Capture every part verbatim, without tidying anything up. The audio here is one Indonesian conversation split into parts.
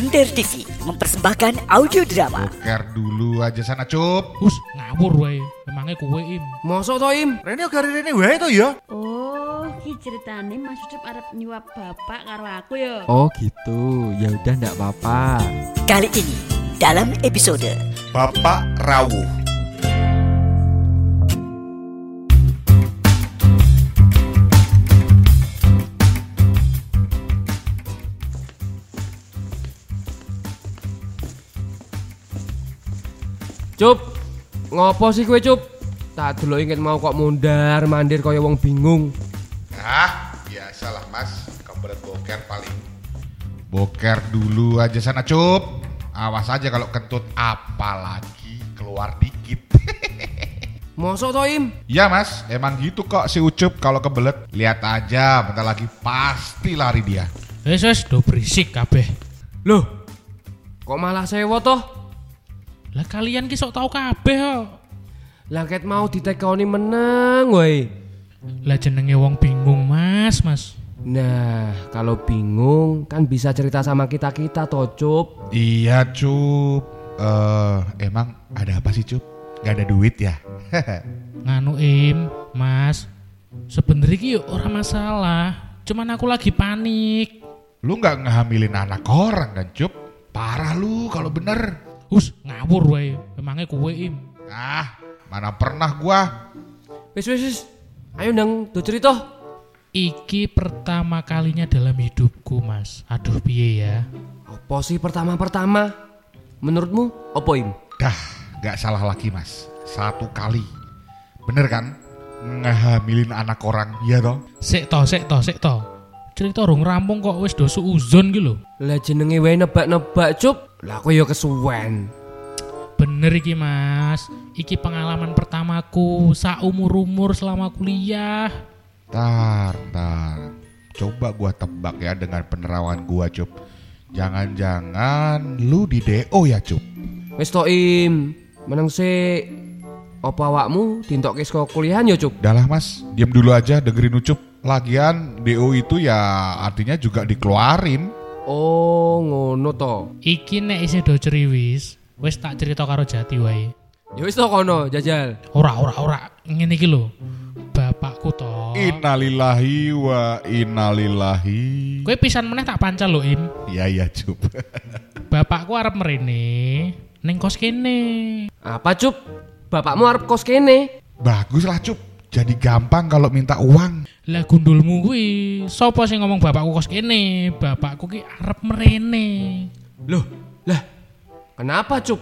Ender T V mempersembahkan audio drama. Boker dulu aja sana, Cup. Us ngawur wae. Emangnya kowe Im. Mosok to Im? Rene gari rene wae to ya. Oh, ki ceritane Mas Ucup arep nyuap bapak karo aku ya. Oh gitu, ya udah ndak apa-apa. Kali ini dalam episode Bapak Rawuh. Cup, ngopo sih kowe Cup? Tak delok inget mau kok mundar mandir kaya wong bingung. Ah, biasalah Mas, kebelet boker paling. Boker dulu aja sana, Cup. Awas aja kalau kentut, apalagi keluar dikit. Mosok to Im? Ya Mas, emang gitu kok si Ucup kalau kebelet. Lihat aja, bentar lagi pasti lari dia. Wes wes do berisik kabeh. Loh, kok malah sewa toh? Lah kalian ki sok tau kabeh kok. Langket mau ditekoni meneng woi. Lah jenenge wong bingung, Mas, Mas. Nah, kalau bingung kan bisa cerita sama kita-kita toh Cup. Iya Cup. Eh, emang ada apa sih Cup? Gak ada duit ya? Nganu Im, Mas. Sebenernya ki ora masalah. Cuman aku lagi panik. Lu gak ngehamilin anak orang kan Cup? Parah lu kalau bener. Us ngawur wae. Emangnya kowe Im. Ah, mana pernah gua. Wis wis wis. Ayo ndang do cerita. Iki pertama kalinya dalam hidupku, Mas. Aduh piye ya? Apa sih pertama-pertama? Menurutmu apa Im? Dah, gak salah lagi Mas. Satu kali. Bener kan? Ngehamilin anak orang, iya toh? Sik to, sik to, sik to. Cerita rung rampung kok wis do suuzon ki lho. Lah jenenge wae nebak-nebak Cup. Lah aku ya kesuwen. Bener iki Mas. Iki pengalaman pertamaku saumur-umur selama kuliah. Tar, tar. Coba gua tebak ya dengan penerawan gua Cup. Jangan-jangan lu di D O ya Cup? Wis to Im. Meneng sik. Apa awakmu dintokke saka kuliahan ya Cup? Udah lah Mas, diam dulu aja dengerin Ucup. Lagian D O itu ya artinya juga dikeluarin. Oh, ngono to. Iki nek isih do ceriwis, wis tak cerita karo Jati wae. Ya wis to kono, jajal. Ora ora ora, ngene iki lho. Bapakku to. Innalillahi wa innalillahi. Kowe pisan meneh tak pancal lho, Im. Iya iya Cup. Bapakku arep mrene ning kos kene. Apa Cup? Bapakmu arep kos kene? Bagus lah Cup. Jadi gampang kalau minta uang. Lah gundulmu kuwi, sapa sing ngomong bapakku kos kene? Bapakku ki arep mrene. Loh, lah. Kenapa Cup?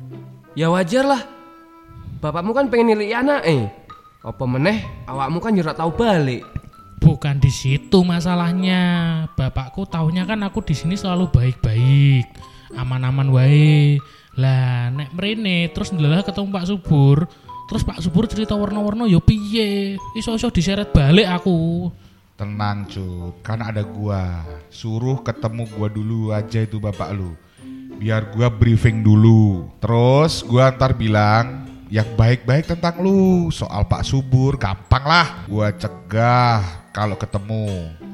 Ya wajar lah. Bapakmu kan pengen nilai anak eh. Apa meneh awakmu kan ora tau balik. Bukan di situ masalahnya. Bapakku taunya kan aku di sini selalu baik-baik, aman-aman wae. Lah nek mrene terus ndelah ketemu Pak Subur. Terus Pak Subur cerita warna-warna yo piye? Iso-iso diseret balik aku. Tenang Cup, kan ada gua. Suruh ketemu gua dulu aja itu bapak lu. Biar gua briefing dulu. Terus gua ntar bilang yang baik-baik tentang lu. Soal Pak Subur gampang lah. Gua cegah kalau ketemu.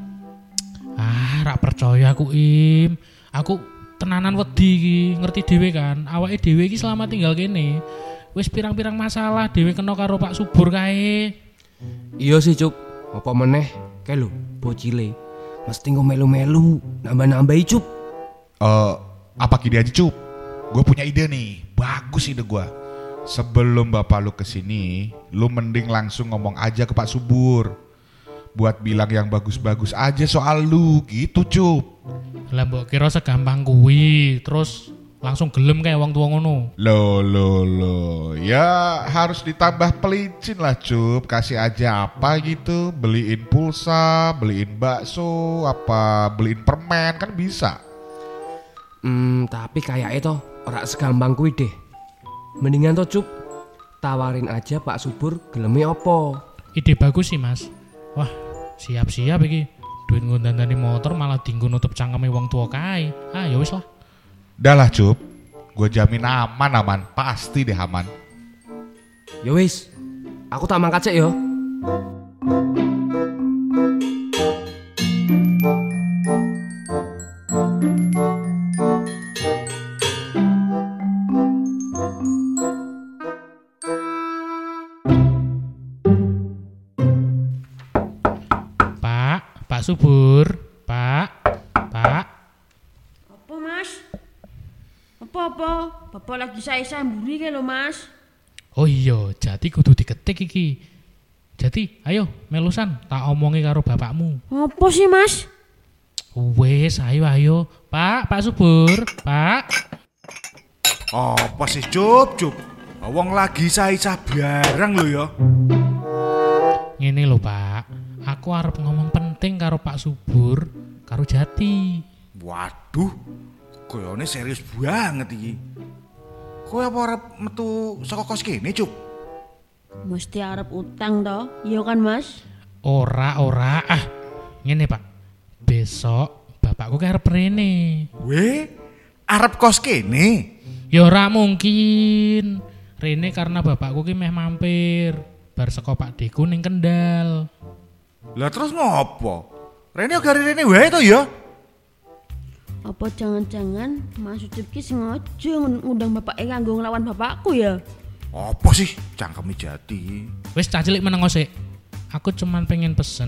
Ah, rak percaya aku Im. Aku tenanan wedi iki, ngerti dhewe kan. Awake dhewe iki selama tinggal kene wis pirang-pirang masalah dhewe kena karo Pak Subur kae. Iya sih Cup. Apa meneh kae lho bocile. Mesti nggo melu-melu, nambah-nambahi Cup. Eh, uh, apa gini aja Cup? Gue punya ide nih, bagus ide gue. Sebelum bapak lu kesini, lu mending langsung ngomong aja ke Pak Subur. Buat bilang yang bagus-bagus aja soal lu, gitu Cup. Lah mbok kira segampang kuwi, terus langsung gelem kayak wong tua ngono. Loh, loh, loh. Ya harus ditambah pelicin lah Cup. Kasih aja apa gitu. Beliin pulsa, beliin bakso, apa beliin permen, kan bisa. Hmm, tapi kayak itu ora segampang kuwi deh. Mendingan to Cup, tawarin aja Pak Subur geleme apa. Ide bagus sih Mas. Wah, siap-siap iki. Duit ngundandani motor malah dinggo nutup cangkeme wong tua kae. Ah, ya wis lah. Dah lah Cup, gue jamin aman-aman, pasti deh aman. Ya wis, aku tak mangkat cek yo. Pak, Pak. Apa Mas? Apa-apa? Bapak lagi saya mburi ke lho Mas. Oh iya, Jati kudu diketik iki. Jati, ayo melusan tak omongi karo bapakmu. Apa sih Mas? Wes, ayo ayo. Pak, Pak Subur, Pak. Apa sih Cup, Cup? Wong lagi saisah barang lho ya. Ngene lho Pak, aku arep ngomong penting karo Pak Subur, karo Jati. Waduh, koyone serius banget iki. Kowe apa arep metu saka kos kene, Cup? Mesti arep utang toh, iya kan Mas? Ora, ora. Ah, ngene Pak. Besok bapakku ke arep rene. Weh, arep kos kene? Ya ora mungkin. Rene karena bapakku ki meh mampir bar saka Pak Deku ning Kendal. Lah terus ngopo? Rene gari rene wae to ya? Apa jangan-jangan Mas Ucup ki sengaja ngundang bapake kanggo nglawan bapakku ya? Apa sih cangkeme Jati? Wis cah cilik meneng sik. Aku cuman pengen pesen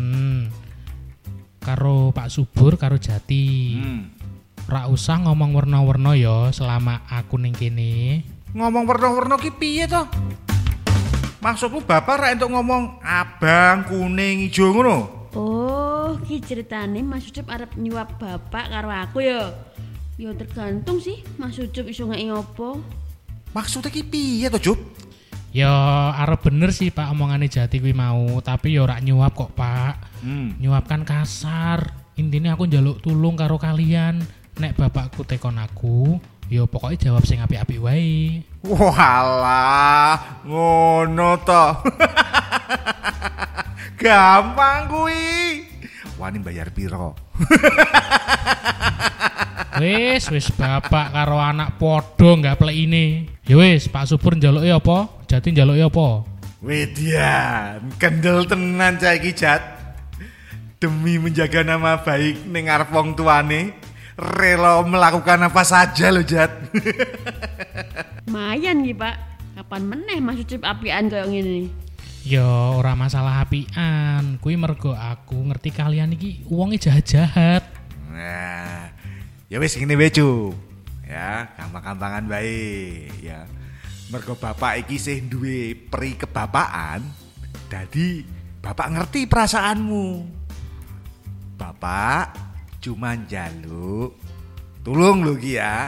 karo Pak Subur karo Jati. Hmm. Ora usah ngomong werna-werna ya selama aku ning kene. Ngomong warna-warna ki piye to? Maksudmu bapak ra entuk ngomong abang, kuning, ijo ngono? Oh, ki ceritane Mas Ucup arep nyuap bapak karo aku ya. Ya tergantung sih Mas Ucup iso ngeki opo. Maksudnya ki piye to, Jup? Ya arep bener sih Pak omongane Jati kuwi mau, tapi ya ora nyuap kok Pak. Hmm. Nyuap kan kasar. Intine aku njaluk tulung karo kalian. Nek bapakku tekon aku, ya pokoknya jawab sing apik-apik wae. Walah, ngono to. Gampang kuwi. Wani bayar piro? Wis, wis bapak karo anak podo nggak plek ini. Ya wis, Pak Subur njaluke apa? Jati njaluke apa? Wedian, kendel tenan cah iki Jat. Demi menjaga nama baik ning ngarep wong tuane, rela melakukan apa saja lo Jat. Mayan ki Pak. Kapan meneh Mas Ucup apian koyo ngene? Ya ora masalah apian. Kuwi mergo aku ngerti kalian iki wonge jahat-jahat. Nah, ya wis ngene wae Cup. Ya, gampang-gampangan bae ya. Mergo bapak iki sih duwe peri kebapaan, dadi bapak ngerti perasaanmu. Bapak cuma njaluk tulung lho ki ya.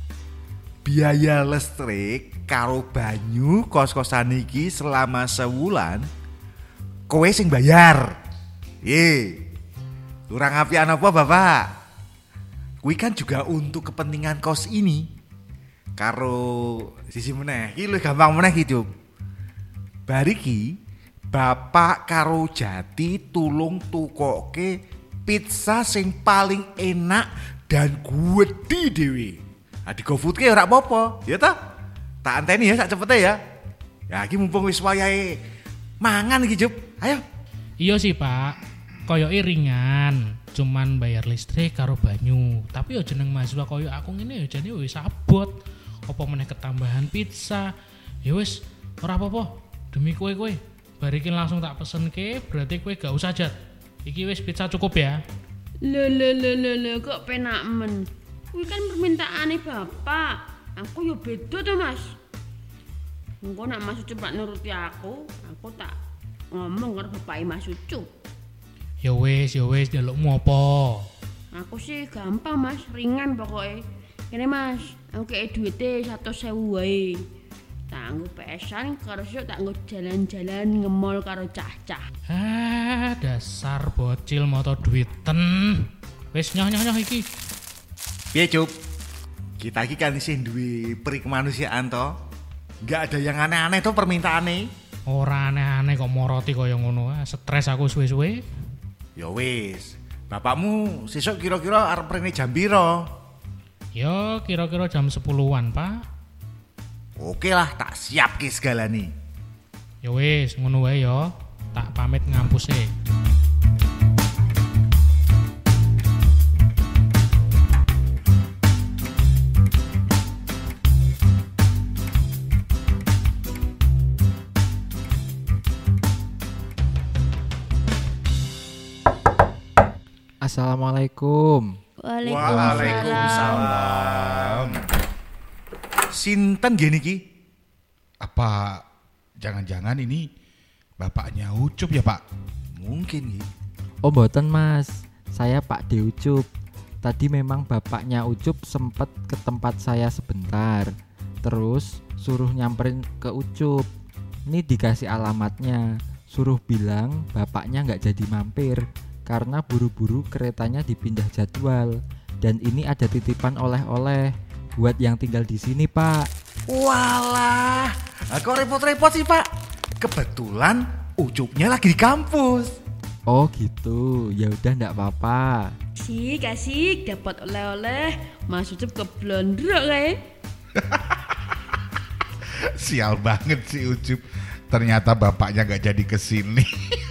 Biaya listrik karo banyu kos-kosan iki selama sebulan kowe sing bayar. Ye. Kurang apian apa Bapak? Kuwi kan juga untuk kepentingan kos ini. Karo sisi meneh, iki lho gampang meneh iki, Cuk. Bariki Bapak karo Jati tulung tukoke pizza sing paling enak dan gede dhewe. Ah di GoFood ke ora apa-apa, ya ta? Tak anteni ya sak cepete ya. Ya iki mumpung wis wayahe mangan iki, Cuk. Ayo. Iya sih Pak, koyoke ringan, cuman bayar listrik karo banyu. Tapi ya jeneng mahasiswa koyo aku ngene ya jane wis abot. Apa meneh ketambahan pizza. Ya wis, ora apa-apa. Demi kowe-kowe. Barikin langsung tak pesenke, berarti kowe gak usah Jat. Iki wis pizza cukup ya. Lho lho lho lho lho kok penak men. Kuwi kan permintaane Bapak. Aku yo beda to, Mas. Engko nek Mas Ucup gak nuruti aku, aku tak ngomong karo bapake Mas Ucup. Ya wis, ya wis, njalukmu apa? Aku sih gampang Mas, ringan pokoknya. Kene Mas, aku kei duwite seratus ribu wae. Tak nggo P S-an karo sik tak nggo jalan-jalan nge-mall karo cah-cah. Ah, dasar bocil moto duiten. Wis nyoh nyoh nyoh iki. Piye, Cuk? Kita iki kan isih duwe peri kemanusiaan to. Enggak ada yang aneh-aneh to permintaane. Ora aneh-aneh kok moroti kaya ngono. Ah, stres aku suwe-suwe. Ya wis. Bapakmu sesuk kira-kira arep rene jam piro? Ya kira-kira jam sepuluhan, Pak. Oke lah, tak siap ki segalane. Ya wis, ngono wae ya. Tak pamit ngampus e. Assalamualaikum. Waalaikumsalam. Sinten gini ki? Apa jangan-jangan ini bapaknya Ucup ya Pak? Mungkin ki. Oh mboten Mas, saya Pak D Ucup. Tadi memang bapaknya Ucup sempet ke tempat saya sebentar. Terus suruh nyamperin ke Ucup. Ini dikasih alamatnya. Suruh bilang bapaknya nggak jadi mampir karena buru-buru keretanya dipindah jadwal. Dan ini ada titipan oleh-oleh buat yang tinggal di sini Pak. Walah, kok repot-repot sih Pak? Kebetulan Ucupnya lagi di kampus. Oh gitu, ya udah nggak apa-apa. Kasih, kasih dapat oleh-oleh. Mas Ucup keblondrok kayak. Sial banget sih Ucup. Ternyata bapaknya gak jadi kesini.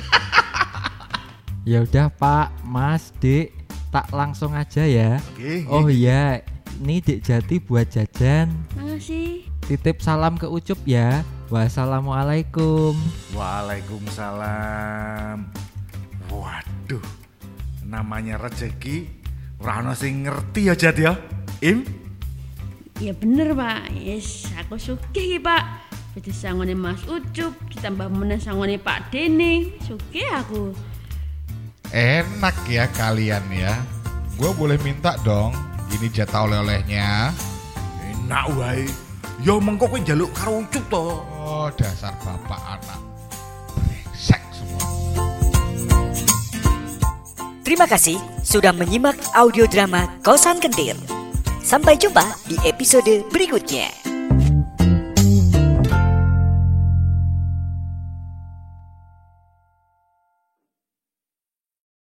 Ya udah Pak, Mas, Dek, tak langsung aja ya. Oke, Oh iya, ini Dek Jati buat jajan. Makasih. Titip salam ke Ucup ya. Wassalamualaikum. Waalaikumsalam. Waduh, namanya rezeki ora ono sing ngerti ya Jat ya. Im? Ya bener Pak. Yes, aku sugih ki Pak. Beda sangone Mas Ucup ditambah meneh sangone Pak Dene. Sugih aku. Enak ya kalian ya. Gue boleh minta dong ini jatah oleh-olehnya. Enak wae. Ya mengko kowe njaluk karo Ucup to. Oh dasar bapak anak brengsek semua. Terima kasih sudah menyimak audio drama Kosan Kentir. Sampai jumpa di episode berikutnya.